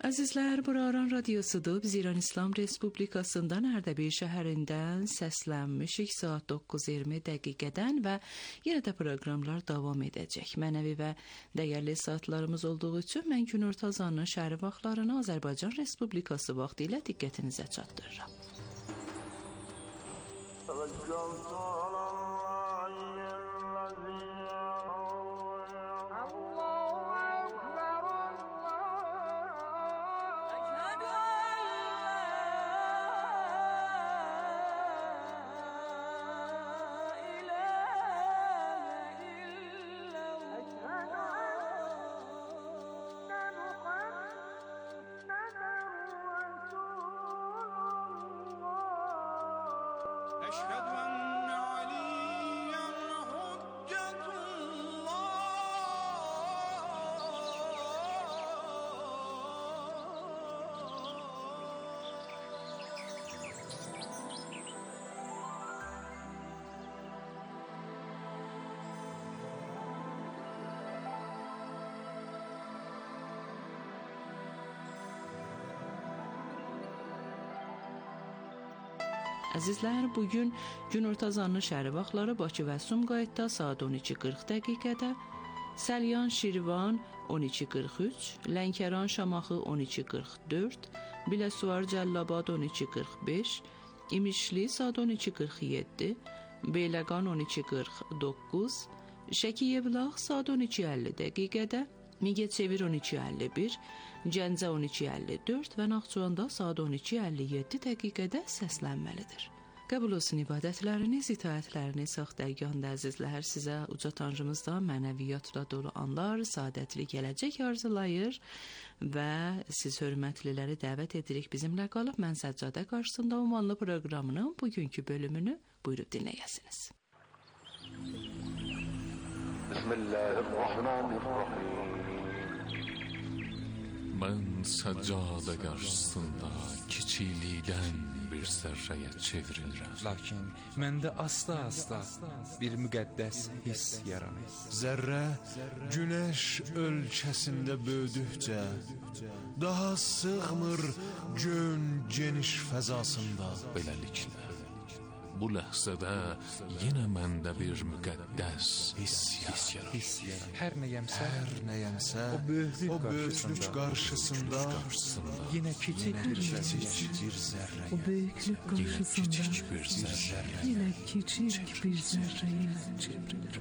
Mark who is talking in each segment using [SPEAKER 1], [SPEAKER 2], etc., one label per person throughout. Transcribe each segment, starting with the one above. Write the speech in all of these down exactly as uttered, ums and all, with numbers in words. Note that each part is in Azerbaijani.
[SPEAKER 1] Əzizlər, bura Aran Radiosudur. Biz İran İslam Respublikasından Ərdəbil şəhərindən səslənmişik saat doqquz iyirmi dəqiqədən və yenə də proqramlar davam edəcək. Mənəvi və dəyərli saatlarımız olduğu üçün mən günorta azanının şəhəri vaxtlarını Azərbaycan Respublikası vaxtı ilə diqqətinizə çatdırıram. Əzizlər, bugün günorta azanının şəhəri vaxtları Bakı və Sumqayıtda saat on iki qırx dəqiqədə, Səlyan, Şirvan on iki qırx üç, Lənkəran, Şamaxı on iki qırx dörd, Biləsuvar, Cəllabad on iki qırx beş, İmişli saat on iki qırx yeddi, Beyləqan on iki qırx doqquz, Şəki Yevlax saat on iki əlli dəqiqədə, Mingəçevir on iki əlli bir, Gəncə on iki əlli dörd və Naxçıvanda saat on iki əlli yeddi dəqiqədə səslənməlidir. Qəbul olsun ibadətləriniz, itaətləriniz sağ dərgahında əzizlər, sizə uca Tanrımızdan mənəviyyatla dolu anlar, saadətli gələcək arzulayır və siz hörmətliləri dəvət edirik bizimlə qalıb Mən Səccadə qarşısında ünvanlı proqramının bugünkü bölümünü buyurub dinləyəsiniz.
[SPEAKER 2] Bismillahirrahmanirrahim.
[SPEAKER 3] Mən səccadə qarşısında kiçiklikdən bir zərrəyə çevrilirəm.
[SPEAKER 4] Lakin məndə asta-asta bir müqəddəs hiss yaranır.
[SPEAKER 5] Zərrə günəş ölkəsində böyüdükcə daha sığmır göyün geniş fəzasında.
[SPEAKER 3] Beləliklə, bu ləhzədə yenə məndə bir müqəddəs hiss yaranır.
[SPEAKER 4] Hər nəyəmsə,
[SPEAKER 5] Hər nəyəmsə
[SPEAKER 4] o böyüklük,
[SPEAKER 5] o böyüklük qarşısında,
[SPEAKER 3] qarşısında
[SPEAKER 4] yenə kiçik bir
[SPEAKER 5] kiçik bir zərrə.
[SPEAKER 6] O böyüklük
[SPEAKER 3] yenə
[SPEAKER 6] qarşısında
[SPEAKER 3] kiçik bir zərrə
[SPEAKER 6] yine küçük bir zerreye çevrilir.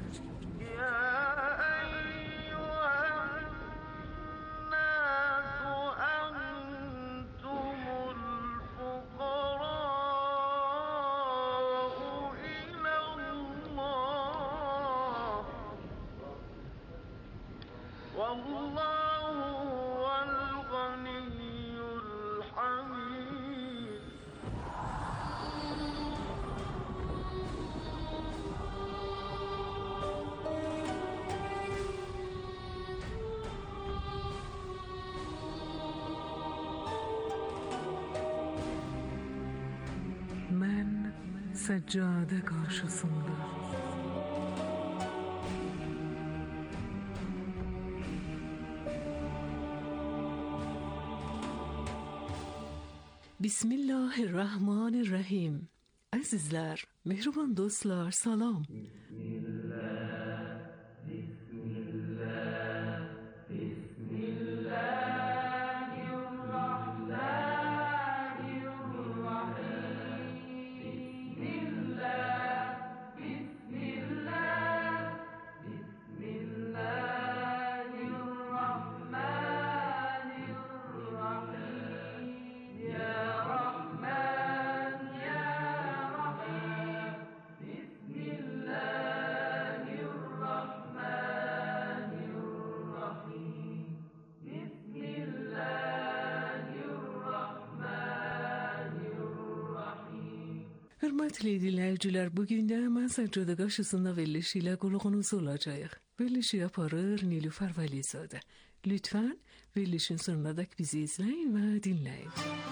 [SPEAKER 6] Ben seccade karşısında Bismillahirrahmanirrahim. Azizler, mehriban dostlar, salam. Bismillah, Bismillah, Bismillah. Hörmətli dinləyicilər, bugün də mən Səccadə qarşısında verilişi ilə qulağınız olacağıq. Verilişi yaparır Nilüfer Vəlizadə. Lütfen verilişin sonuna dek bizi izləyin və dinləyin.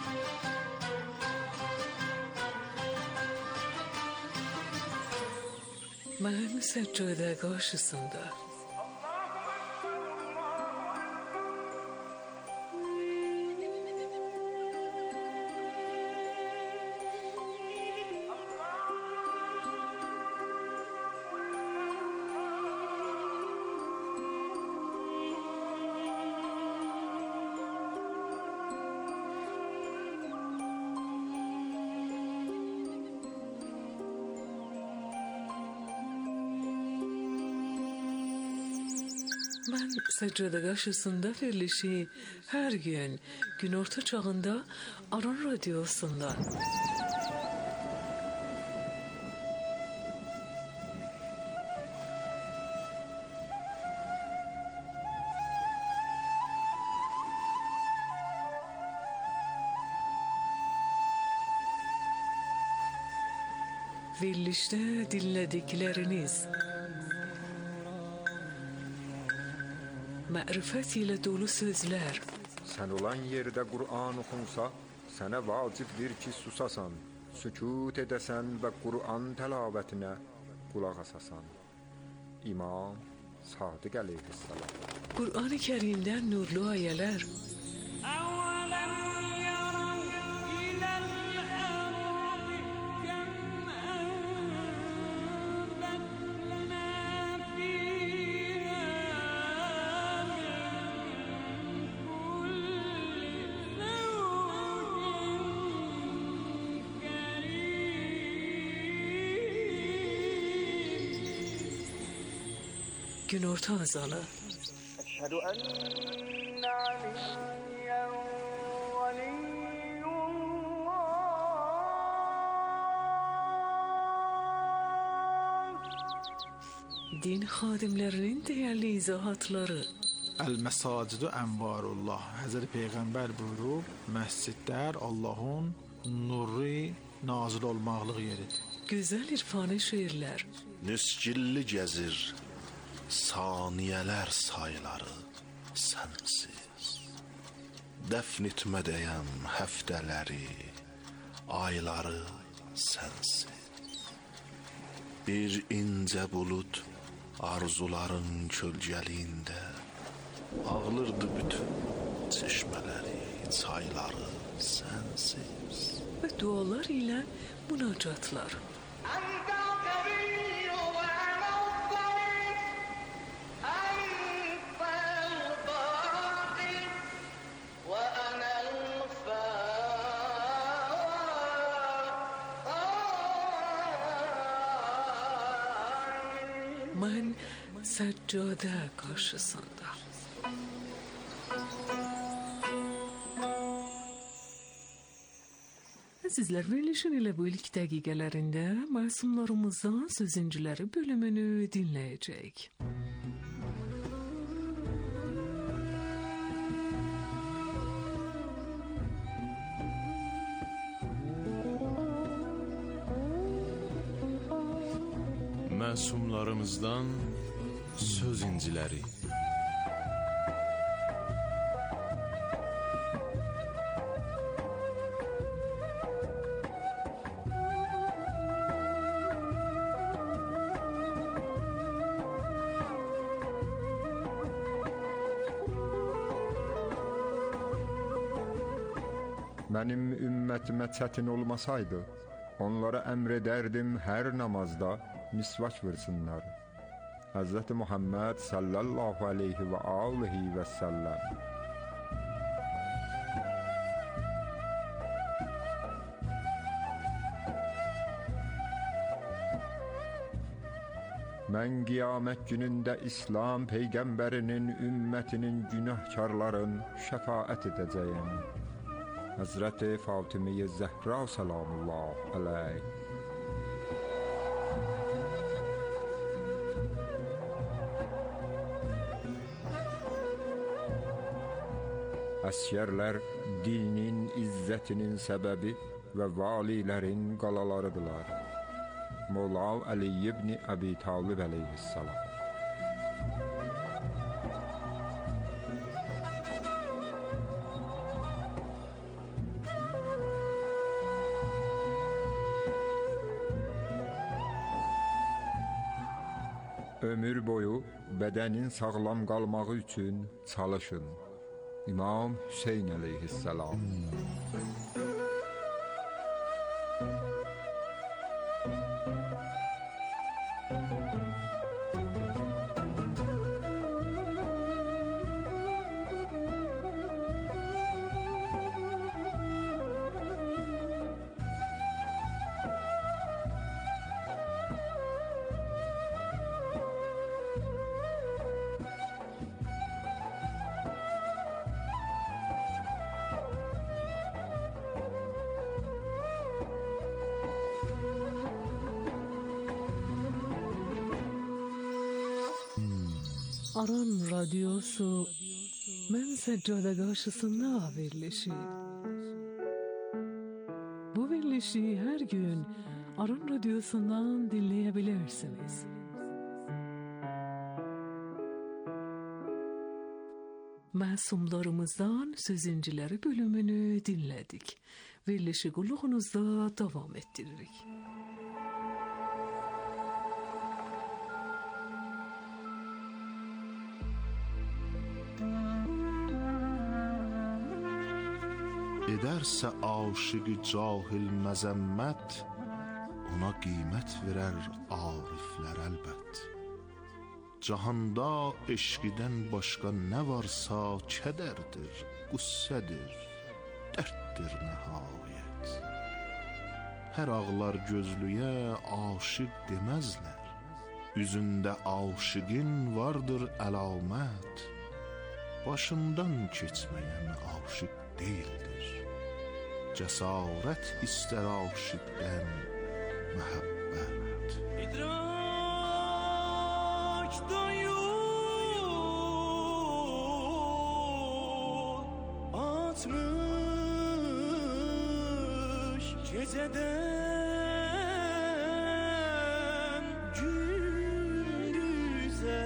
[SPEAKER 6] Mən Səccadə qarşısında Mən səccədə qarşısında verilişi hər gün günorta çağında Aran Radiosu'nda verilişte dinledikleriniz mərifət ilə dolu sözlər,
[SPEAKER 2] Sən olan yerdə Qur'an oxunsa, sənə vacibdir ki, susasan, sükut edəsən və Qur'an təlabətinə qulaq asasan. İmam Sadiq əleyhissalam.
[SPEAKER 6] Qur'an-ı Kərimdən nurlu ayələr, günorta azanı,
[SPEAKER 7] أشهد أن عليا ولي الله
[SPEAKER 6] din xadimlərinin dəyərli izahatları,
[SPEAKER 5] El-Mesacidu Envarullah. Hazreti Peygamber buyurub, məscidlər Allah'ın nuri nazil olmaqlıq yeridir.
[SPEAKER 6] gözəl irfani şeirlər,
[SPEAKER 8] Nüsgilli gəzir saniyələr sayları sənsiz. Dəfn etmədəyəm həftələri, ayları sənsiz. Bir incə bulud arzuların kölgəliyində ağlırdı bütün çeşmələri, çayları sənsiz.
[SPEAKER 6] və dualar ilə münacatlar.
[SPEAKER 7] أنت الكبير وأنا الصغير أنت الباقي وأنا الفاني
[SPEAKER 6] Mən səccadə qarşısında. Əzizlər, verilişin elə bu ilk dəqiqələrində məsumlarımızdan sözüncüləri bölümünü dinləyəcəyik.
[SPEAKER 5] Məsumlarımızdan söz inciləri.
[SPEAKER 2] Mənim ümmətimə çətin olmasaydı, onlara əmr edərdim hər namazda misvak vırsınlar. Hazreti Muhammed sallallahu aleyhi və alihi və səlləm. Mən qiyamət günündə İslam peyğəmbərinin ümmətinin günahkarların şəfaət edəcəyəm. Hazreti Fatımiyə Zəhra salamullah aleyh. Əsgərlər dinin izzətinin səbəbi və valilərin qalalarıdırlar. Molla Ali ibn Abi Talib əleyhissalam. Ömür boyu bədənin sağlam qalmağı üçün çalışın. İmam Hüseyn əleyhissalam.
[SPEAKER 6] Aran Radyosu Mən Səccada qarşısında verilişi. Bu verilişi her gün Aran Radyosu'ndan dinleyebilirsiniz. Məsumlarımızdan sözüncüləri bölümünü dinledik. Verilişi qulluğunuzda devam ettiririk.
[SPEAKER 8] Edersə aşıqı cahil məzəmmət, ona qiymət verər ariflər əlbət. Cahanda eşqidən başqa nə varsa kədərdir, qüssədir, dərddir nəhayət. Hər ağlar gözlüyə aşiq deməzlər, üzündə aşiqin vardır əlamət. Başından keçməyən aşiq deyildir. Cəsarət istər aşiqdən məhəbbət.
[SPEAKER 7] İdrakdan yol atmış geceden gündüze.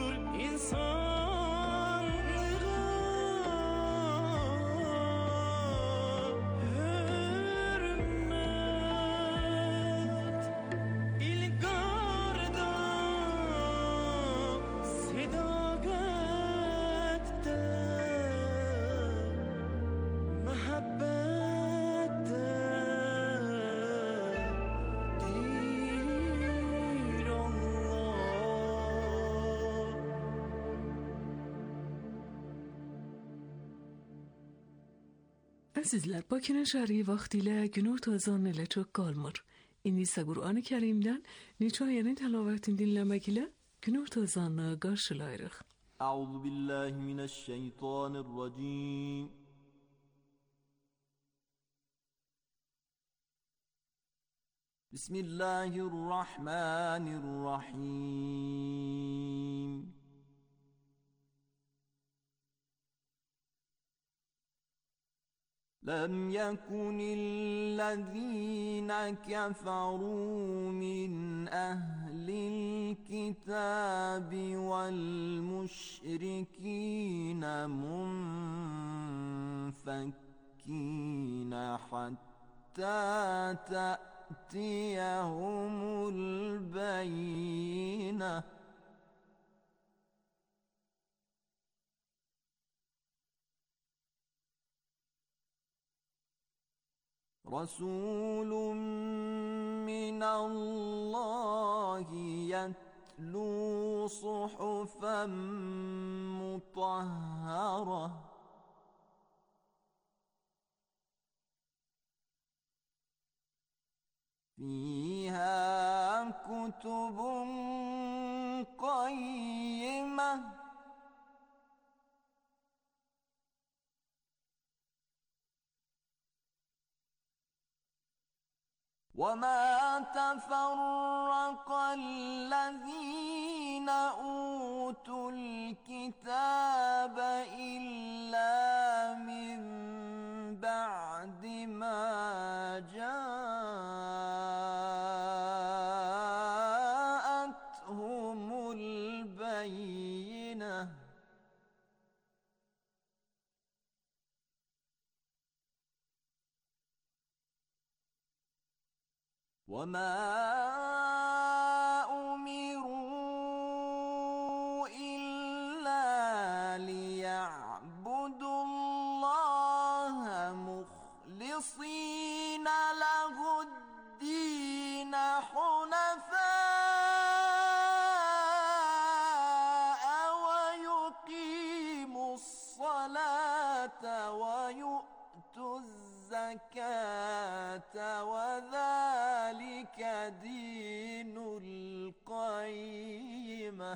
[SPEAKER 7] İnsanlığa
[SPEAKER 6] Azizler, bakın şerhi vaktiyle günür tazanıyla çok kalmır. İndiyse Kur'an-ı Kerim'den niçayenin telavetini dinlemek ile günür tazanlığı karşılayırıq.
[SPEAKER 7] Euzu billahi mineşşeytanirracim. Bismillahirrahmanirrahim. لم يكن الذين كفروا من أهل الكتاب والمشركين منفكين حتى تأتيهم البينة رسول من الله يتلو صحفا مطهرة فيها كتب قيمة وما تفرق الذين أوتوا الكتاب إلا من بعد ما جاءتهم البينة وما أمروا إلا ليعبدوا الله مخلصين له الدين حنفاء ويقيموا الصلاة ويؤتوا الزكاة وذلك دين القيمة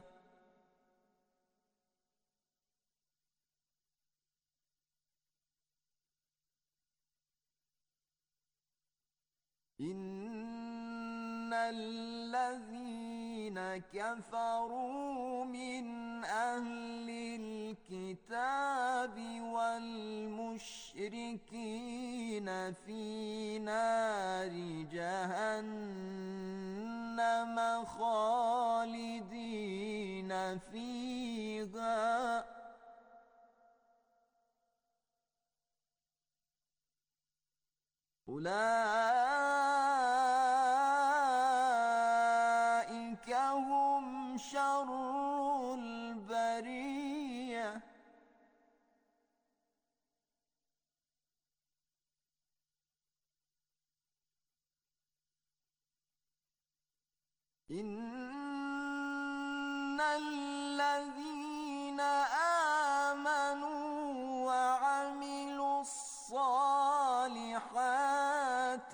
[SPEAKER 7] إن الذين كفروا من أهل الكتاب والمشركين في نار جهنم خالدين فيها أولئك هم شر البرية إن الذين آمنوا وعملوا الصالحات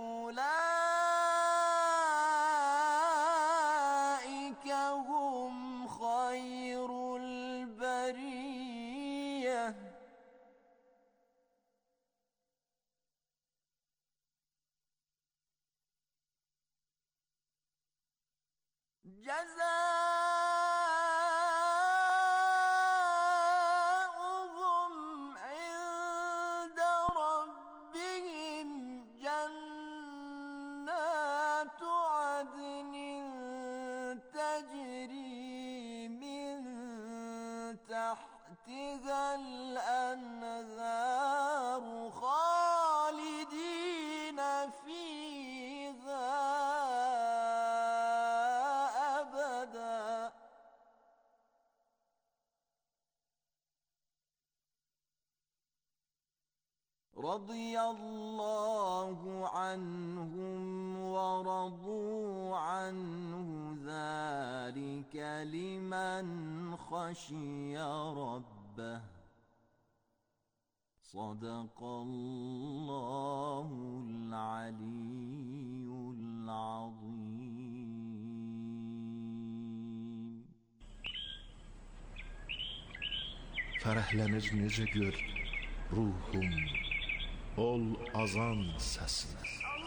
[SPEAKER 7] أولئك هم خير البرية جزاؤهم عند ربهم جنات عدن تجري من تحتها الأنهار خالدين فيها رضي الله عنهم ورضوا عنه ذلك لمن خشي ربه صدق الله العلي العظيم.
[SPEAKER 8] Fərəhlənir necə gör ruhum ol azan səsinə.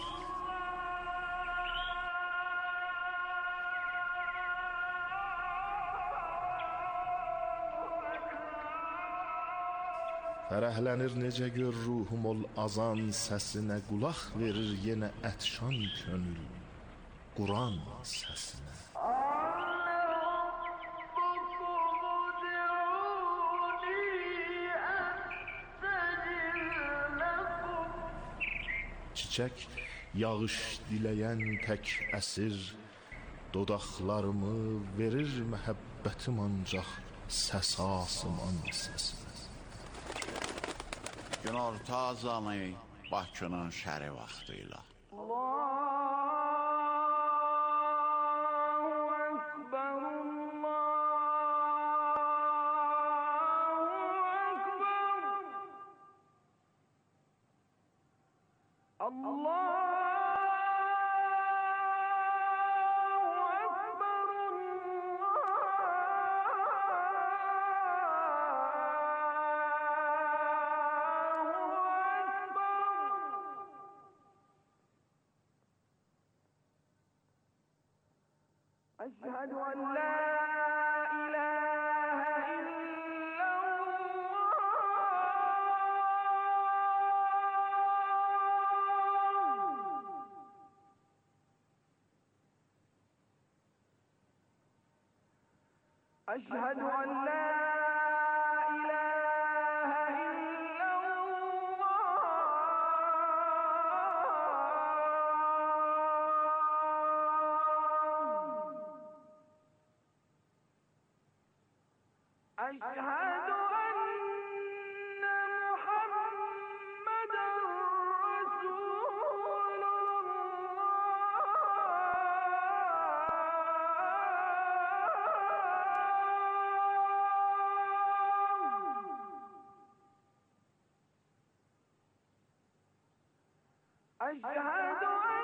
[SPEAKER 8] Fərəhlənir necə gör ruhum ol azan səsinə, qulaq verir yenə ətşan könül Quran səsinə. Çiçək yağış diləyən tək əsir, dodaqlarımı verir məhəbbətim ancaq səs asıman səsinə.
[SPEAKER 9] Günorta azanı Bakının şəri vaxtıyla.
[SPEAKER 10] أشهد أن لا إله إلا الله. أشهد أن لا أشهد أن محمدًا رسول الله. أشهد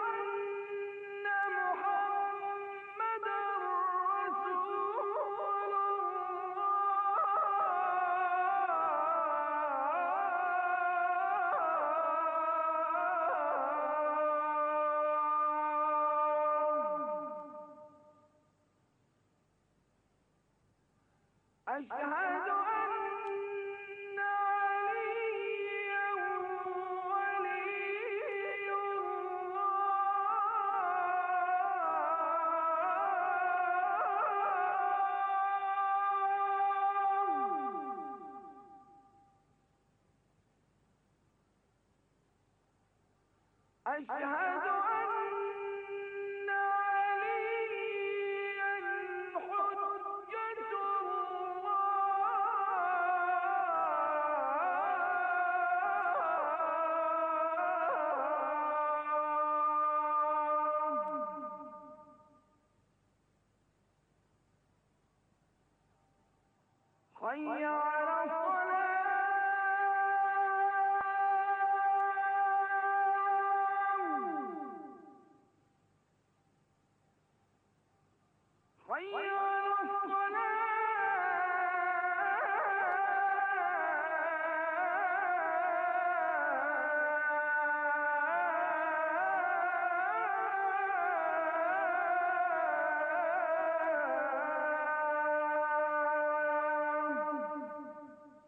[SPEAKER 10] أشهد أن عليا ولي الله. أشهد حي على الصلاة. حي على الصلاة.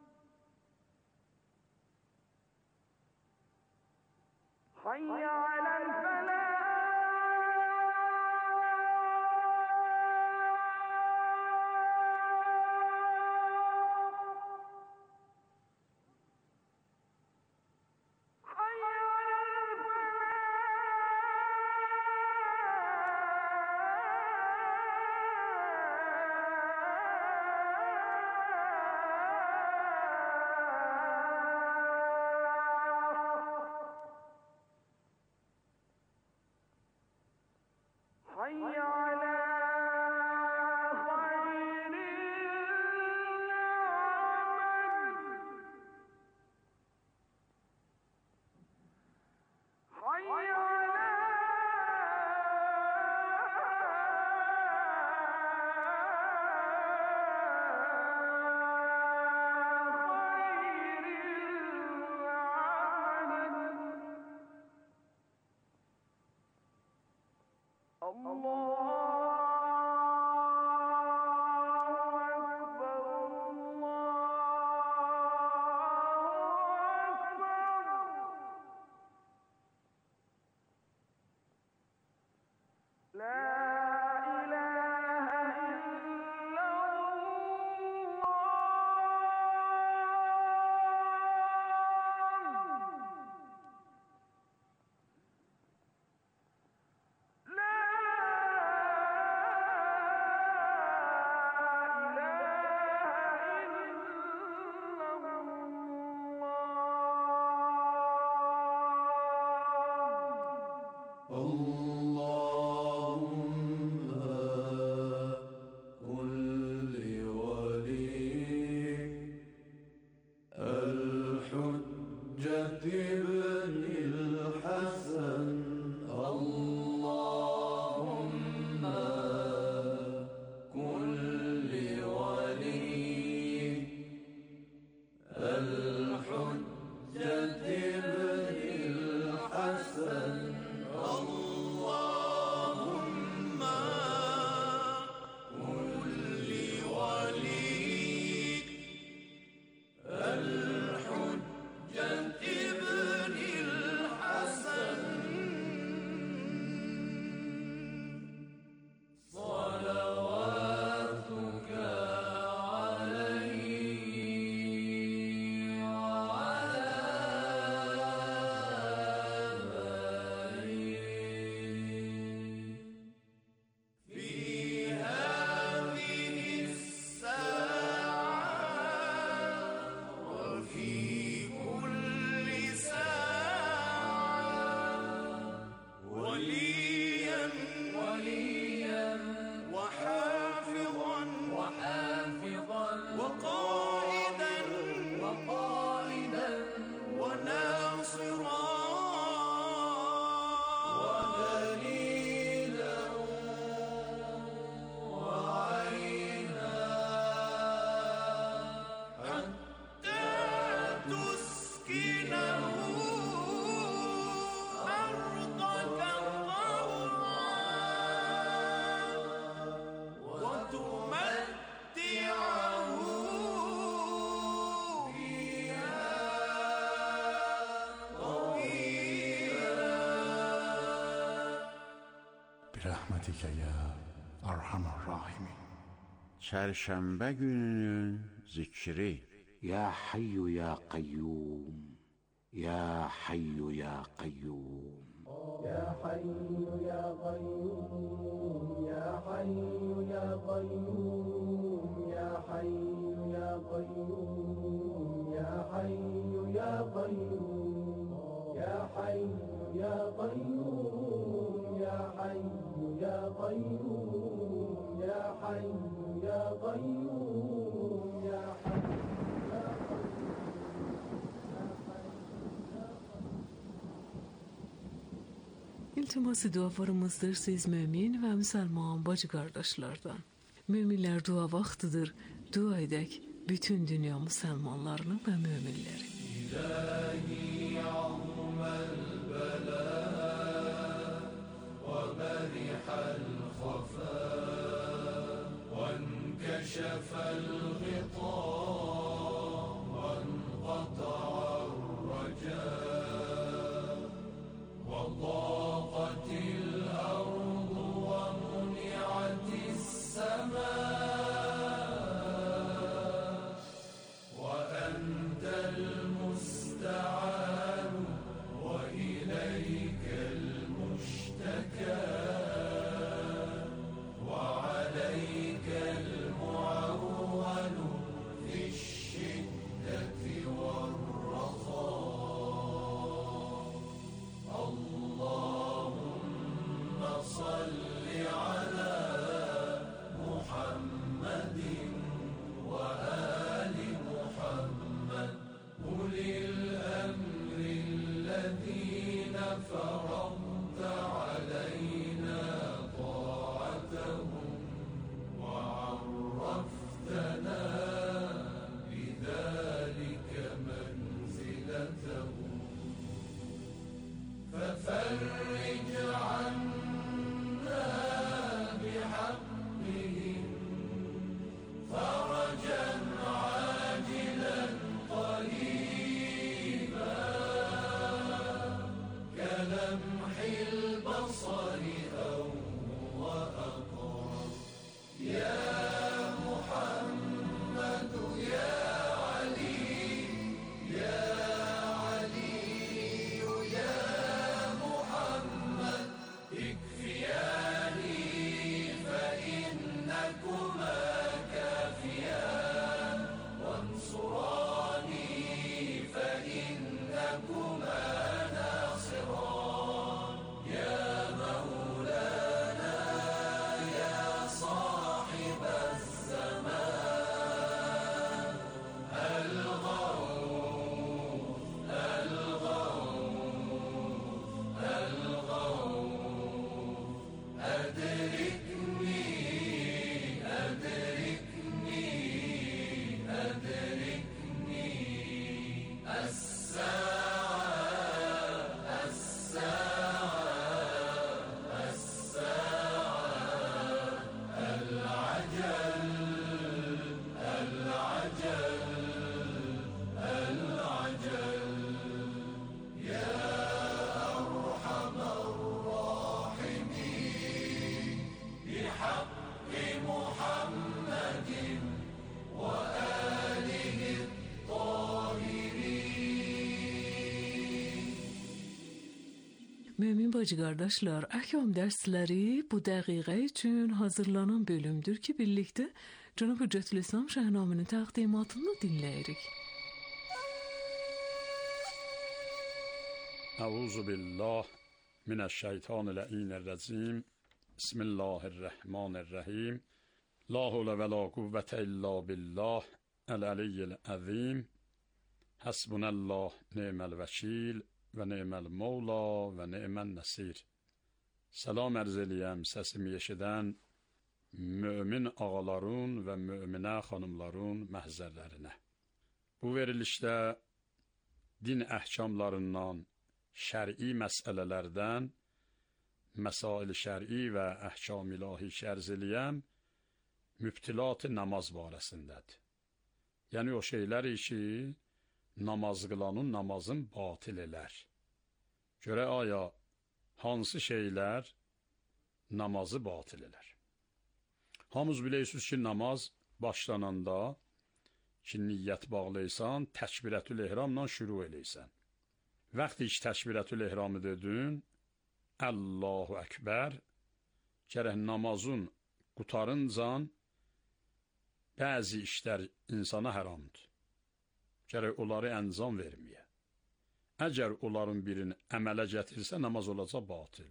[SPEAKER 11] برحمتك ya Erhamer Rahimin.
[SPEAKER 9] Çərşənbə gününün zikri.
[SPEAKER 11] Ya Hayyu ya Qayyum, Ya Hayyu ya Qayyum,
[SPEAKER 12] Ya Hayyu ya Qayyum, Ya Hayyu ya Qayyum, Ya Hayyu ya Qayyum, Ya Hayyu ya Qayyum, Ya Hayyu ya Qayyum, Ya Hayyu ya Qayyum, Ya Hayyu ya Qayyum, Ya Hayyu.
[SPEAKER 6] İltiması dualarımızdır siz mümin ve Müslüman bacı kardeşlerden. Müminler dua vaktidir. Dua edek bütün dünya Müslümanlarını ve müminleri. İlahi ya'mel bela ve berihal khafa ve enkeşefel ghita ve enqata'ar raca وضاقت الأرض ومنعت السماء وأنت المستعان وإليك المشتكى وعليك المعول في Mümin bacı kardeşler, ahkam dersleri bu dakika için hazırlanan bölümdür ki birlikte Cenab-ı Hüccetül İslam Şahnamı'nın takdimatını dinleyerek.
[SPEAKER 13] Euzu billah mineşşeytanirracim. Bismillahirrahmanirrahim. La havle ve la kuvvete illa billah el-aliyyil azim. Hasbunallah ni'mel vekil ve ni'mel mevla ve ni'men nasir. Salam arz eləyəm səsimi eşidən mümin ağaların və müminə xanımların məhzərlərinə. Bu verilişdə din əhkamlarından, şər'i məsələlərdən, məsail-i şər'i və əhkam-ilahi şərz eləyəm, mübtilat-ı namaz barəsindədir. Yəni o şeylər ki, namaz qılanın namazın batil elər. Görə aya, hansı şeylər namazı batil elər? Hamız bilirsiniz ki, namaz başlananda ki, niyyət bağlaysan, təkbirətül ehramla şüru eləysən. Vaxtı ki, təkbirətül ehramı dedin, Allahu Ekber, gərək namazın qutarıncan bəzi işlər insana haramdır. Gərək onları əncam verməyə. Əgər onların birini əmələ gətirsə, namaz olacaq batil.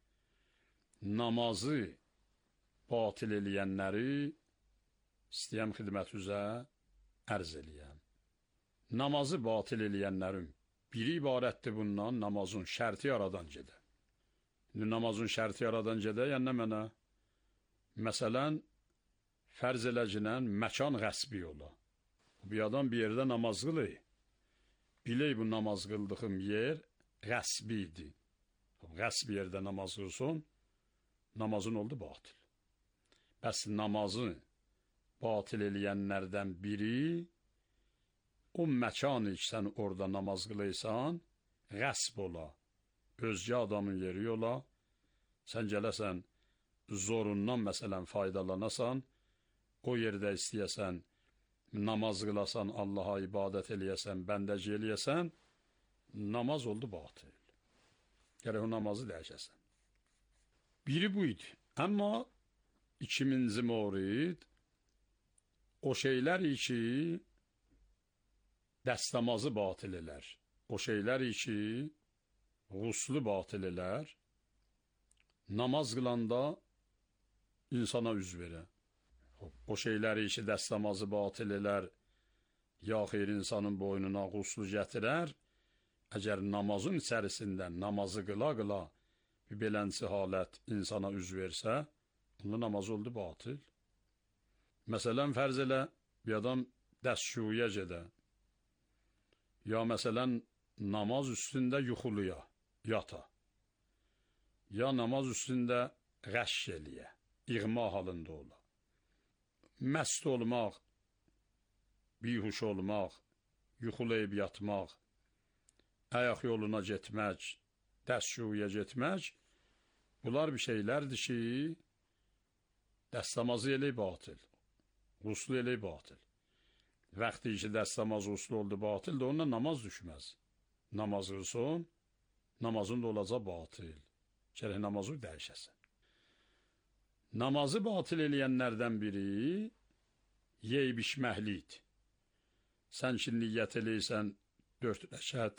[SPEAKER 13] Namazı batil eləyənləri istəyəm xidmət üzə ərz eləyəm. Namazı batil eləyənlərin biri ibarətdir bundan, namazın şərti yaradan gedə. Namazın şərti yaradan gedə, yəni nə mənə? Məsələn, fərz eləcinən məkan qəsbi ola. Bir adam bir yerdə namaz qılır. Bilək bu namaz qıldığım yer qəsbi idi. Qəsbi yerdə namaz qılsın, namazın oldu batil. Bəs namazı batil eləyənlərdən biri, o məkanı ki, sən orada namaz qılıysan, qəsb ola, özgə adamın yeri ola, sən gələsən, zorundan məsələn faydalanasan, o yerdə istəyəsən, namaz qılasan, Allaha ibadət eləyəsən, bəndəci eləyəsən, namaz oldu batil. Gərək o namazı dəyişəsən. Biri bu idi. Amma ikinci morid, o şeylər ki, dəstəmazı batil elər. O şeylər ki,ğuslu batil elər. Namaz qılanda insana üz verə. O şeyləri ki, dəstəmazı batil elər, ya xeyr insanın boynuna quslu gətirər, əgər namazın içərisində namazı qıla-qıla bir belənsi halət insana üz versə, onun namazı oldu batil. Məsələn, fərz elə, bir adam dəstşuyə gedə, ya məsələn, namaz üstündə yuxuluya, yata, ya namaz üstündə qəşş eləyə, iğma halında ola. Məst olmaq, bihuş olmaq, yuxulayıb yatmaq, ayaq yoluna getmək, dəstşuyə getmək, bunlar bir şeylərdir ki, dəstəmazı eləyib batil, quslu eləyib batil. Vaxtı ki, dəstəmazı quslu oldu batil, də onunla namaz düşməz. Namaz qılsın, namazın da olacaq batil. Gərək namazı dəyişəsən. Namazı batil eləyənlərdən biri yeyib içməklidir. Sən ki, niyyət eləysən, dörd rəkət,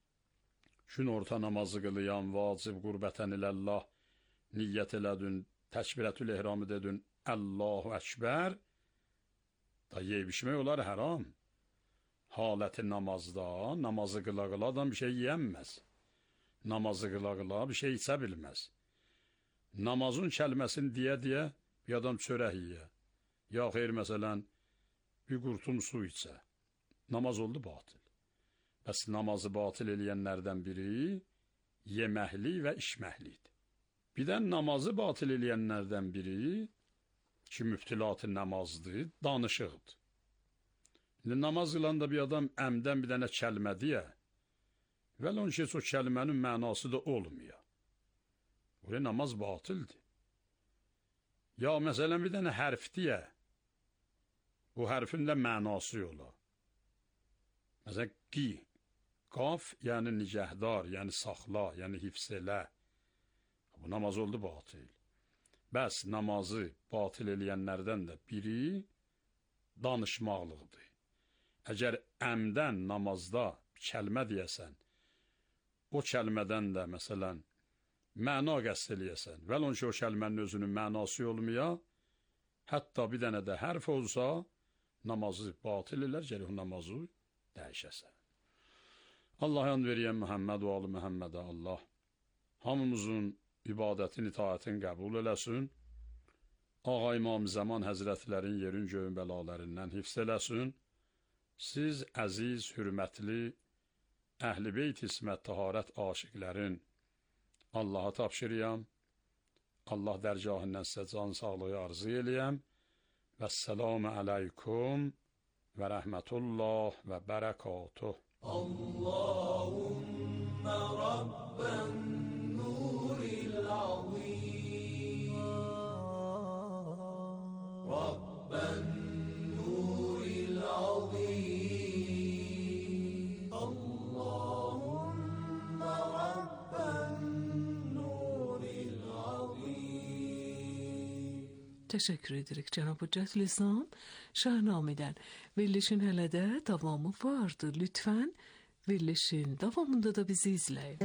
[SPEAKER 13] gün orta namazı qılıyan, vacib, qurbətən iləllah, niyyət elədin, təkbirətül ehramı dedin, Allahu Ekber, da yeyib içmək olar haram. Haləti namazda, namazı qıla-qıladan bir şey yiyənməz. Namazı qıla-qıla bir şey içə bilməz. Namazın kəlməsini deyə-deyə bir adam çörək yiyə, ya xeyr məsələn, bir qurtum su içə, namaz oldu batil. Bəs namazı batil eləyənlərdən biri yeməkli və içməklidir. Bir də namazı batil eləyənlərdən biri ki, mübtilat-ı namazdır, danışıqdır. İndi namaz qılanda bir adam əmdən bir dənə kəlmə deyə, vəl on ki, o kəlmənin mənası da olmuyor. Buraya namaz batildir. Ya məsələn bir dənə hərf deyə, o hərfin də mənası ola. Məsələn, qi, qaf, yəni nicəhdar, yəni saxla, yəni hifz elə, Bu namaz oldu batil. Bəs namazı batil eləyənlərdən də biri danışmaqlıqdır. Əgər əmdən namazda kəlmə deyəsən, o kəlmədən də məsələn məna qəsd eləyəsən, vəlon ki o kəlmənin özünün mənası olmaya, hətta bir dənə də hərf olsa, namazı batil elər, gələk namazı dəyişəsən. Allah and veriyən Məhəmməd və alı Məhəmmədə Allah hamımızın ibadətin, itaətin qəbul eləsin. Ağa İmam Zaman Həzrətlərin yerin göyün bəlalərindən hifz eləsin. Siz əziz, hürmətli, Əhl-i Beyt İsmət Taharət aşiqlərin Allaha tapşırıyam. Allah dərgahından sizə can sağlığı arzu eləyəm. Vəssalamu aleykum və rəhmətullah və bərəkatuh. Allahümme Rabben nuril azim, Rabben nuril azim, Allahümme Rabben nuril azim.
[SPEAKER 6] Teşekkür ederek Cenab-ı Hüccetül İslam Şahnameden. Verilişin hele de devamı vardır. Lütfen verilişin devamında da bizi izleyin.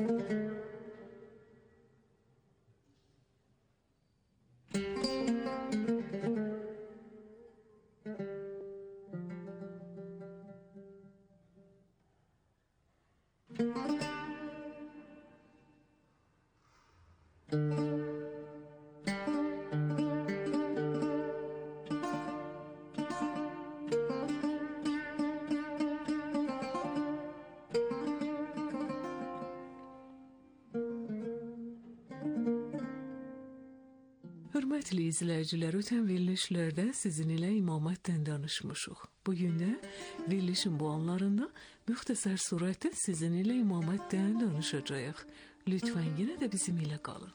[SPEAKER 6] Hörmətli izləyicilər, ötən verilişlərdə sizin ilə imamətdən danışmışıq. Bugün də verilişin bu anlarında müxtəsər surətdə sizin ilə imamətdən danışacağıq. Lütfən yenə də bizim ilə qalın.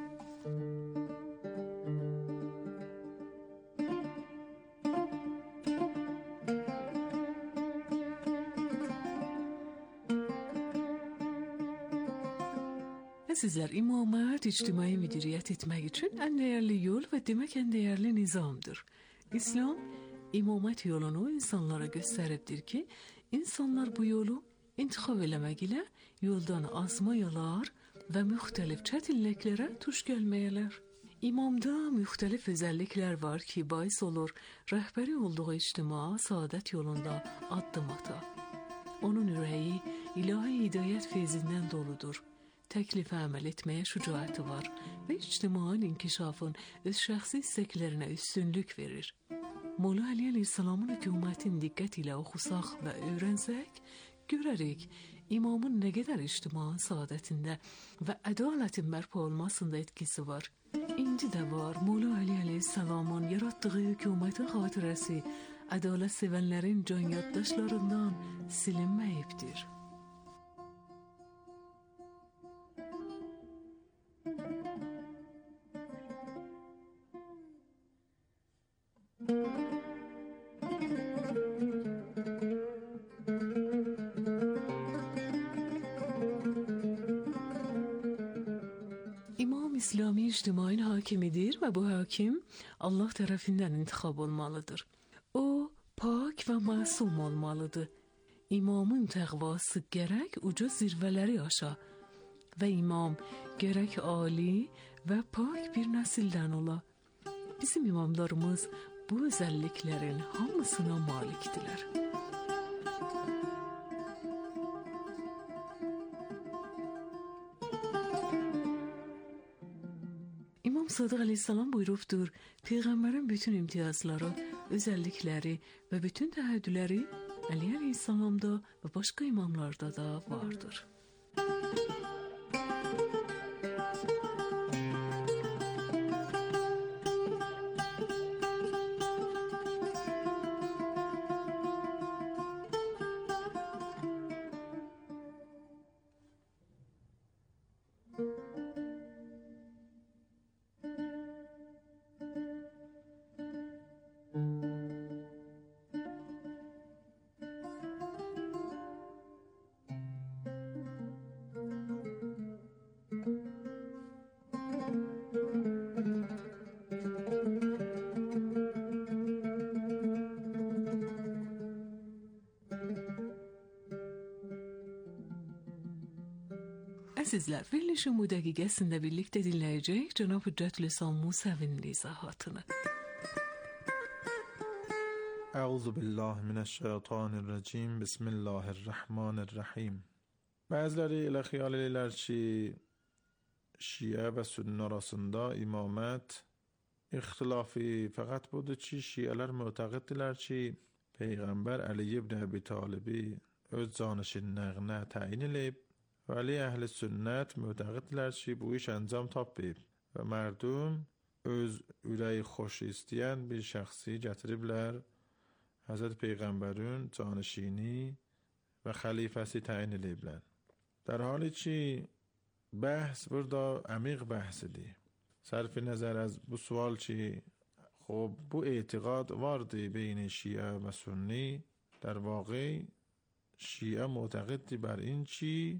[SPEAKER 6] Sizler imamət ictimai müdiriyyət etmək üçün ən dəyərli yol və demək ən dəyərli nizamdır. İslam imamət yolunu insanlara göstəribdir ki, insanlar bu yolu intixab eləmək ilə yoldan azmayalar və müxtəlif çətinliklərə tuş gəlməyələr. İmamda müxtəlif özəlliklər var ki, bais olur rəhbəri olduğu ictima saadət yolunda addım ata. Onun ürəyi ilahi hidayət feyzindən doludur. Təklifə əməl etməyə şücaəti var və ictimaın inkişafın öz şəxsi istəklərinə üstünlük verir. Molla Əli Əleyhisselamın hükümətin diqqət ilə oxusaq və öyrənsək, görərik imamın nə qədər ictimaın saadətində və ədalətin bərpa olmasında etkisi var. İndi də var Molla Əli Əleyhisselamın yaratdığı hükümətin xatirəsi ədalət sevənlərin can yaddaşlarından silinməyibdir. İmam İslami ictimain hakimidir ve bu hakim Allah tarafından intikab olmalıdır. O pak ve masum olmalıdır. İmamın təqvası gerek uca zirveleri aşa ve imam gerek ali ve pak bir nesilden ola. Bizim imamlarımız bu özelliklerin hamısına malikdiler. İmam Sadık Aleyhisselam buyurubdur, Peygamberin bütün imtiyazları, özellikleri ve bütün təhəddüləri Ali Aleyhisselam'da ve başka imamlarda da vardır. Əzizlər, verilişin bu dəqiqəsində birlikdə dinləyəcək Cənab Hüccət Lisan Musəvinin izahatını.
[SPEAKER 5] Əuzu billahi minəşşeytanirracim. Bismillahirrahmanirrahim. Bəziləri elə xəyal edirlər ki, Şiə və Sünni arasında imamət ixtilafi fəqət budur ki, Şiələr mötəqiddirlər ki, Peyğəmbər Əli ibn Əbi Talibi öz canişinlərinə təyin edib və Ali Əhl-i Sünnət mötəqiddirlər ki, bu iş əncam tapıb və mərdum öz ürəyi xoş istəyən bir şəxsi gətiriblər Həzrət Peyğəmbərin canişini və xəlifəsi təyin ediblər. در حالی ki بحث burada əmiq bəhsidir. Sərf nəzər az bu sual ki خب bu اعتقاد vardı بین شیعه و سنی در واقع شیعه معتقد بر این چی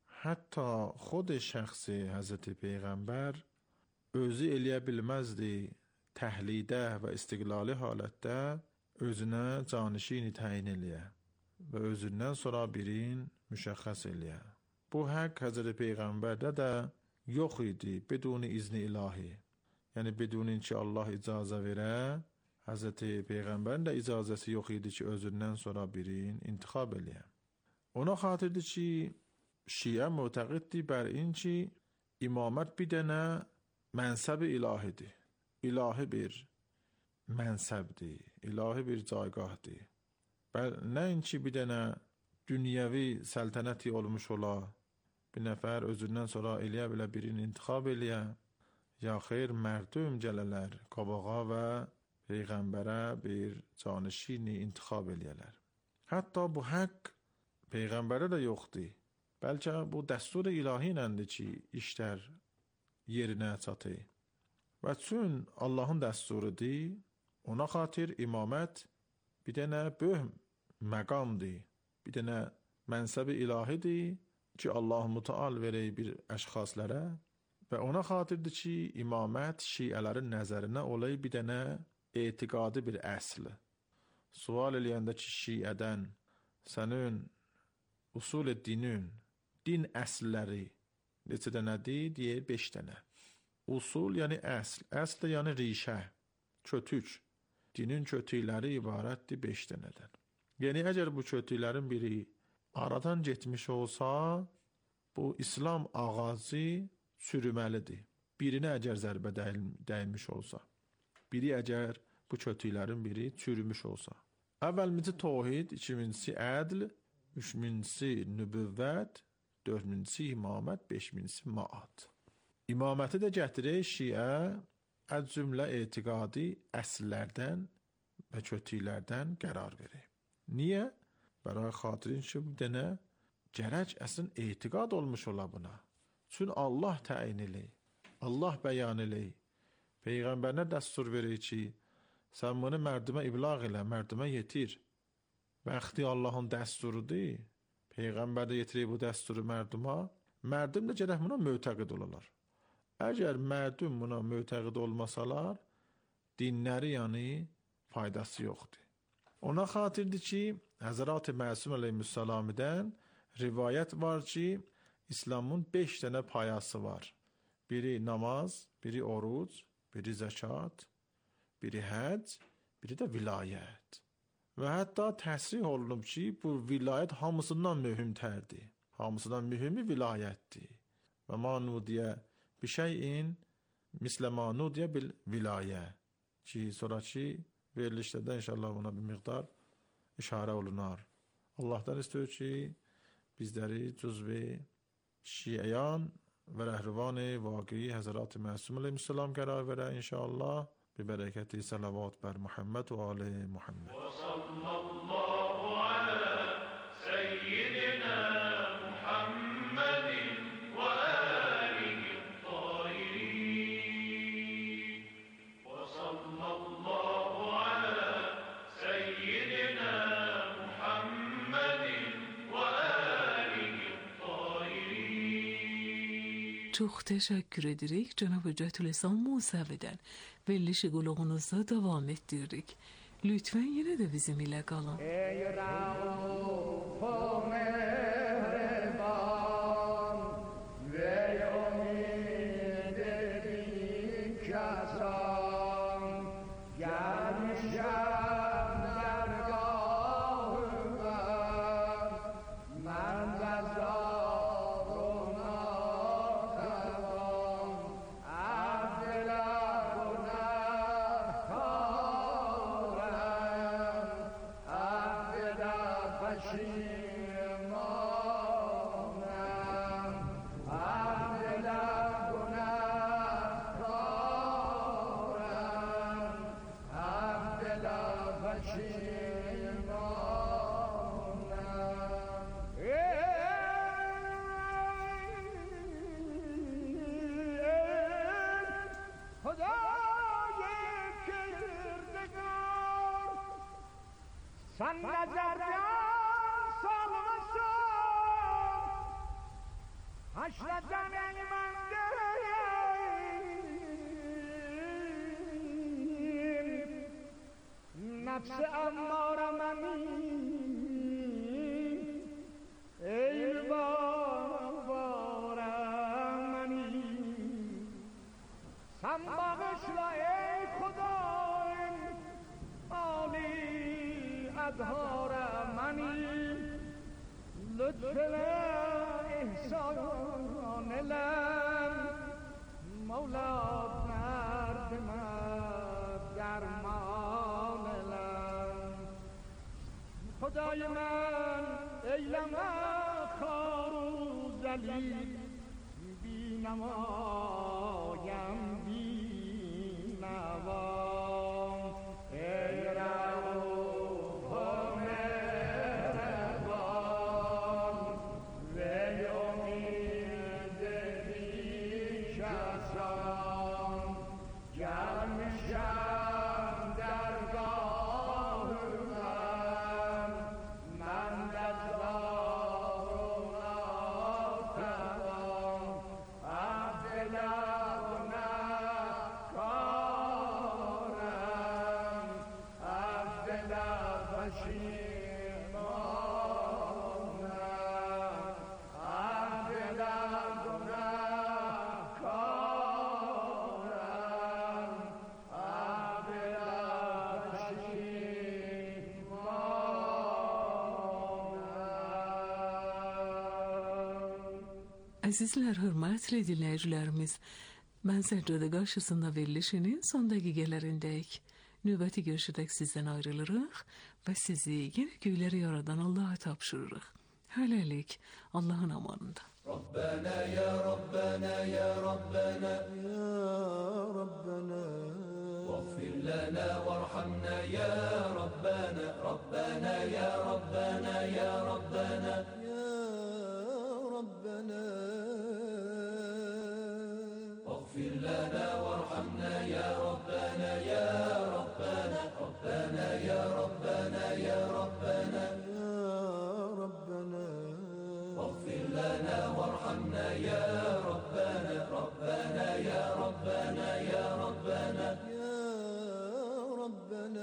[SPEAKER 5] حتی خود şəxsi Həzrət Peyğəmbər özü eləyə bilməzdi təhlidə və istiqlali halətdə özünə canişini təyin eləyə və özündən sonra birin müşəxəs eləyə. Bu haqq Həzrət Peyğəmbərdə də yox idi بدون izn ilahi. Yəni بدون ki Allah icazə verə, Həzrət Peyğəmbərin də icazəsi yox idi ki özündən sonra birin intixab eləyə. Ona xatirdir ki Şiə معتقدdir bər in ki imamət bir dənə mənsəb ilahidir. İlahi bir mənsəbdir, ilahi bir caygahdır. Bəl nəinki bir dənə dünyəvi səltənəti olmuş ola, bir nəfər özündən sonra eləyə bilə birini intixab eləyə, ya xeyr mərdum gələlər qabağa və Peyğəmbərə bir canişini intixab eləyələr. Hətta bu haqq Peyğəmbərə də yoxdur. Bəlkə bu dəstur ilahi iləndir ki, işlər yerinə çatır. Və çün Allahın dəsturudur, ona xatir imamət bir dənə böyük məqamdır, bir dənə mənsəb ilahidir ki, Allah Müteal verək bir əşxaslərə və ona xatirdir ki, imamət şiələrin nəzərinə olay bir dənə etiqadi bir əsl. Sual eləyəndə ki, şiədən sənin usul dinin, din əslləri neçə dənədir, deyir beş dənə. Usul yəni əsl, əsl yəni rişə, kötük. Dinin kötükləri ibarətdir beş dənədən. Yəni əgər bu kötüklərin biri aradan getmiş olsa, bu İslam ağacı çürüməlidir. Birinə əgər zərbə dəyilmiş olsa, biri əgər bu kötüklərin biri çürümüş olsa. Əvvəlmizi tohid, ikincisi ədl, üçüncüsü nübüvvət, dördüncüsü imamət, beşincisi maat. İmaməti də gətirir şiə az cümlə etiqadi əsllərdən və kötüklərdən qərar verir. Niyə? Bəray xatirin ki, bu dənə gərək əslin etiqad olmuş ola buna. Çün Allah təyin eləyir, Allah bəyan eləyir. Peyğəmbərinə dəstur verir ki, sən bunu mərdimə iblağ elə, mərdimə yetir. Bəxti Allahın dəsturudur. Peyğəmbər də yetirir bu dəsturu mərduma. Mərdim də gərək buna mötəqid olarlar. Əgər mərdum buna mötəqid olmasalar, dinləri yəni faydası yoxdur. Ona xatirdir ki, Həzrət Məsum əleyhissalamdan rivayət var ki, İslamın beş dənə payası var. Biri namaz, biri oruc, biri zəkat, biri həcc, biri də vilayət. Və hətta təsrih olunub ki, bu vilayət hamısından mühümtərdir. Hamısından mühümü vilayətdir. Və manudiyə bir şeyin mislə manudiyə bil vilayə. Ki, sonraki verilişlərdə inşallah buna bir miqdar işarə olunar. Allahdan istiyor ki, bizləri cüzvi şiəyan və rəhrivan-ı vaqi Həzrət Məsum əleyhissalam qərar verə inşallah. Bir bərəkəti salavat bər Muhammed və ali Muhammed. Və sallallahu alə seyyidina Muhammedin və alihi tahirin. Və sallallahu alə seyyidina Muhammedin və alihi tahirin.
[SPEAKER 6] Çox təşəkkür edirik Cənab Hüccət Lisan Musəvidən. Verilişi qulağınızda davam etdiririk. Lütfen yine de bizimle kalın.
[SPEAKER 12] Ey Rauf o mehreban ve
[SPEAKER 10] Sen nezerden salmışsın haşreden elmendeyim nefsi emmare meni ey bâre meni sen bağışla ey Khudayım âli أظهار منی لطف احسان لم مولا درد من درمان لم خدای من ایلم خار و ذلیل بی نمایم بی نوام ای رؤوف مهربان وی امید بیکسان گرم شب درگاه من من دزدار و ناتوان عبد لب نکارم عبد لب پشیمانم عبد لب نکارم عبد لب پشیمانم.
[SPEAKER 6] Əzizlər, hörmətli dinləyicilərimiz, mən Səccadə qarşısında verilişinin son dəqiqələrindəyik. Növbəti görüşədək sizdən ayrılırıq və sizi yenə göyləri yaradan Allah'a tapşırırıq. Hələlik Allahın amanında.
[SPEAKER 12] ربنا يا ربنا يا ربنا يا ربنا واغفر لنا وارحمنا يا ربنا ربنا يا ربنا يا ربنا يا ربنا واغفر لنا وارحمنا يا ربنا يا ربنا ربنا يا ربنا يا ربنا يا ربنا واغفر لنا وارحمنا يا ربنا ربنا يا ربنا يا ربنا يا ربنا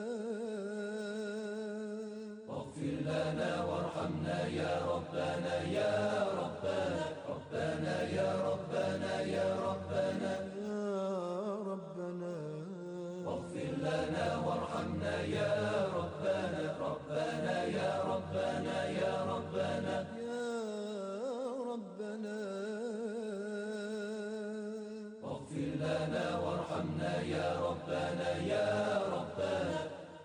[SPEAKER 12] واغفر لنا وارحمنا يا ربنا يا ربنا ربنا يا ربنا يا ربنا يا ربنا واغفر لنا وارحمنا يا ربنا ربنا يا ربنا يا ربنا يا ربنا واغفر لنا وارحمنا يا ربنا يا ربنا.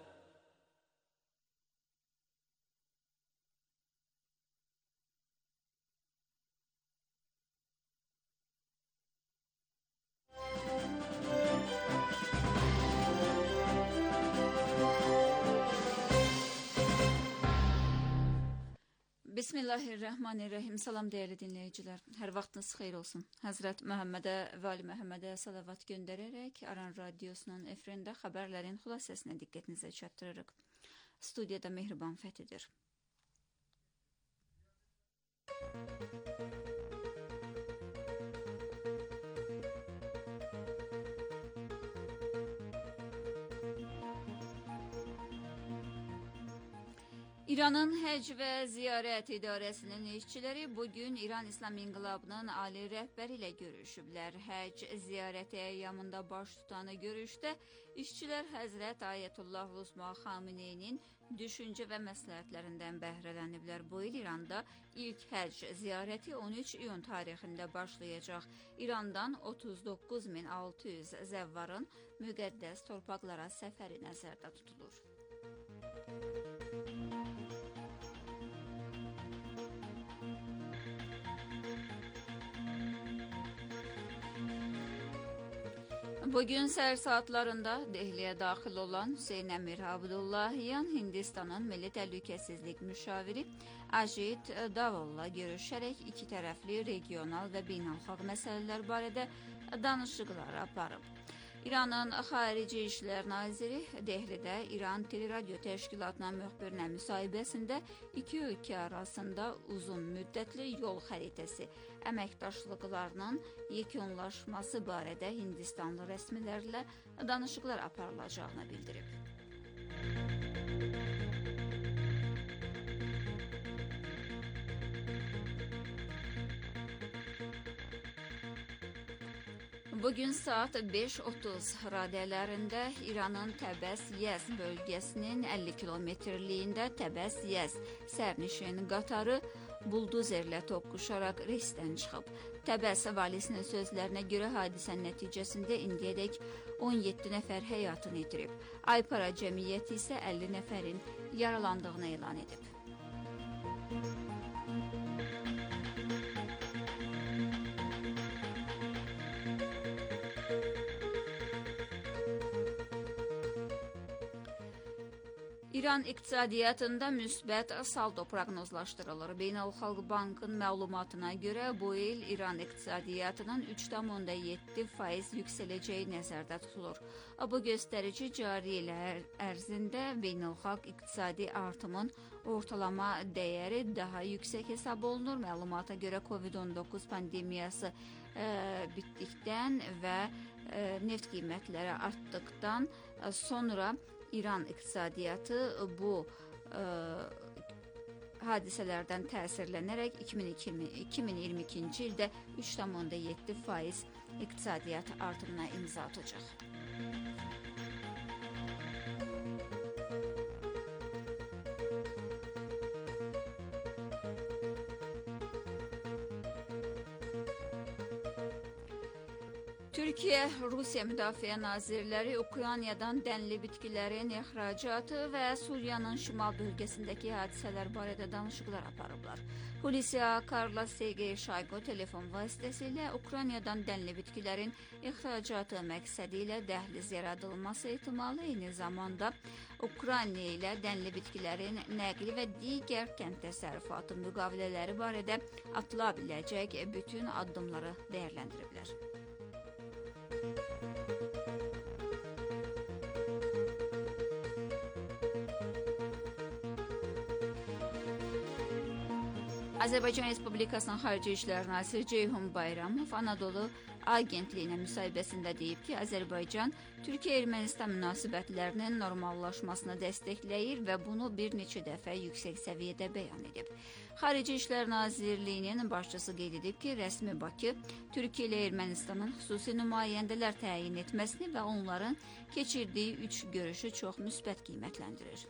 [SPEAKER 14] Bismillahirrahmanirrahim. Salam değerli dinleyiciler. Her vaxtınız xeyir olsun. Həzrət Məhəmmədə və Ali Məhəmmədə salavat göndərərək Aran Radiosunun efrində xəbərlərin xülasəsini diqqətinizə çatdırırıq. Studiyada Mehriban Fəthidir. İranın Həc və Ziyarət İdarəsinin işçiləri bugün İran İslam İnqilabının ali rəhbəri ilə görüşüblər. Həc ziyarəti əyyamında baş tutan görüşdə işçilər Həzrət Ayətullah Rusma Xameneyinin düşüncə və məsləhətlərindən bəhrələniblər. Bu il İranda ilk Həc ziyarəti on üç iyun tarixində başlayacaq. İrandan otuz doqquz min altı yüz zəvvarın müqəddəs torpaqlara səfəri nəzərdə tutulur. Bugün səhər saatlarında Dehliyə daxil olan Hüseyn Əmir Abdullahiyan Hindistanın Milli Təhlükəsizlik müşaviri Ajit Davolla görüşərək iki tərəfli regional və beynəlxalq məsələlər barədə danışıqlar aparıb. İranın Xarici İşlər Naziri Dehlidə İran Teleradyo Təşkilatına müxbirlə müsahibəsində iki ölkə arasında uzun müddətli yol xəritəsi əməkdaşlıqlarının yekunlaşması barədə Hindistanlı rəsmilərlə danışıqlar aparılacağını bildirib. Bugün saat beş otuz radələrində İranın Təbəs-Yəz bölgəsinin əlli kilometrliyində Təbəs-Yəz sərnişin qatarı buldozerlə toqquşaraq reysdən çıxıb. Təbəs valisinin sözlərinə görə hadisənin nəticəsində indiyədək on yeddi nəfər həyatını itirib. Aypara cəmiyyəti isə əlli nəfərin yaralandığını elan edib. İran iqtisadiyyatında müsbət saldo proqnozlaşdırılır. Beynəlxalq Bankın məlumatına görə bu il İran iqtisadiyyatının üç nöqtə yeddi faiz yüksələcəyi nəzərdə tutulur. Bu göstərici cari il ərzində beynəlxalq iqtisadi artımın ortalama dəyəri daha yüksək hesab olunur. Məlumata görə kovid on doqquz pandemiyası e, bitdikdən və e, neft qiymətləri artdıqdan sonra İran iqtisadiyyatı bu e, hadisələrdən təsirlənərək iki min iyirmi ikinci ildə üç nöqtə yeddi faiz iqtisadiyyat artımına imza atacaq. Türkiyə, Rusiya Müdafiə Nazirləri Ukraynadan dənli bitkilərin ixracatı və Suriyanın şimal bölgəsindəki hadisələr barədə danışıqlar aparıblar. Polisiya Karla Sergey Şaygo telefon vasitəsilə Ukraynadan dənli bitkilərin ixracatı məqsədi ilə dəhliz yaradılması ehtimalı, eyni zamanda Ukrayna ilə dənli bitkilərin nəqli və digər kənd təsərrüfatı müqavilələri barədə atıla biləcək bütün addımları dəyərləndiriblər. Azərbaycan Respublikasının Xarici İşlər Naziri Ceyhun Bayramov Anadolu Agentliyinə müsahibəsində deyib ki, Azərbaycan Türkiyə-Ermənistan münasibətlərinin normallaşmasını dəstəkləyir və bunu bir neçə dəfə yüksək səviyyədə bəyan edib. Xarici İşlər Nazirliyinin başçısı qeyd edib ki, rəsmi Bakı Türkiyə ilə Ermənistanın xüsusi nümayəndələr təyin etməsini və onların keçirdiyi üç görüşü çox müsbət qiymətləndirir.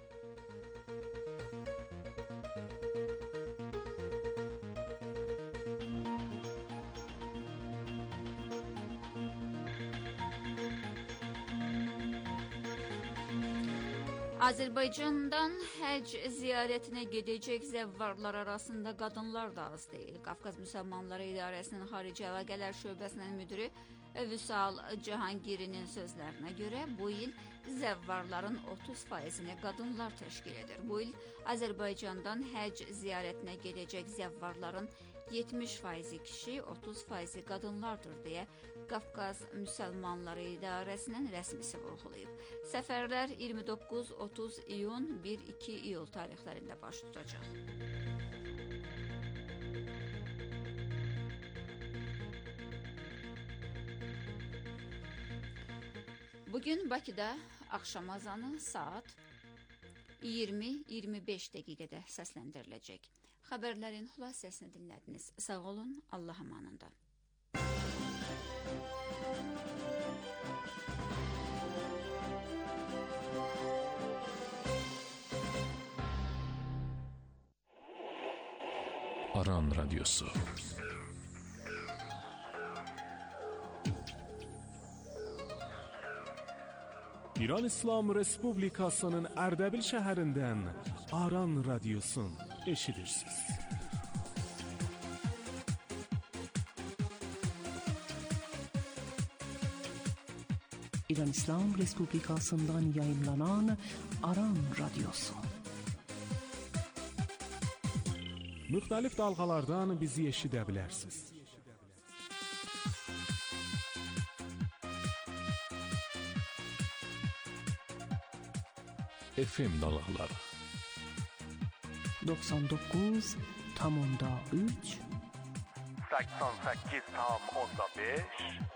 [SPEAKER 14] Azərbaycandan həcc ziyarətinə gedəcək zəvvarlar arasında qadınlar da az deyil. Qafqaz Müsəlmanları İdarəsinin Xarici Əlaqələr Şöbəsinin müdiri Vüsal Cahangirinin sözlərinə görə bu il zəvvarların otuz faizini qadınlar təşkil edir. Bu il Azərbaycandan həcc ziyarətinə gedəcək zəvvarların yetmiş faizi kişi, otuz faizi qadınlardır deyə Qafqaz Müsəlmanları İdarəsinin rəsmisi vurğulayıb. Səfərlər iyirmi doqquz otuz iyun bir iki iyul tarixlərində baş tutacaq. Bugün Bakıda axşam azanı saat iyirmi iyirmi beş dəqiqədə səsləndiriləcək. Xəbərlərin xülasəsini dinlədiniz. Sağ olun, Allah amanında.
[SPEAKER 3] Aran Radyosu.
[SPEAKER 15] İran İslam Respublikasının Ərdəbil şəhərindən Aran Radyosun eşidirsiniz.
[SPEAKER 16] İran İslam Respublikasından yayınlanan Aran Radyosu.
[SPEAKER 15] Müxtəlif dalğalardan bizi eşidə bilərsiniz.
[SPEAKER 3] F M dalğaları.
[SPEAKER 16] doksan dokuz tam onda üç,
[SPEAKER 17] seksen sekiz tam onda beş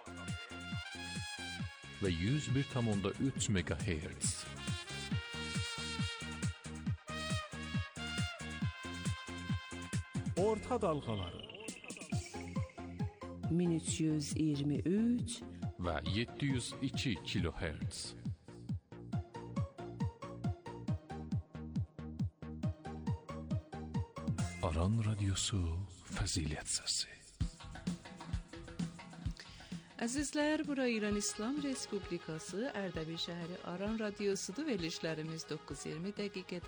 [SPEAKER 3] ve yüz bir tam onda üç megahertz.
[SPEAKER 15] Orta dalğaları.
[SPEAKER 16] min üç yüz iyirmi üç
[SPEAKER 3] ve yedi yüz iki kilohertz. Aran Radyosu Fəzilət Səsi.
[SPEAKER 1] Əzizlər, bura İran İslam Respublikası Ərdəbil şəhəri Aran Radyosudur. Verilişlərimiz doqquz iyirmi dəqiqədə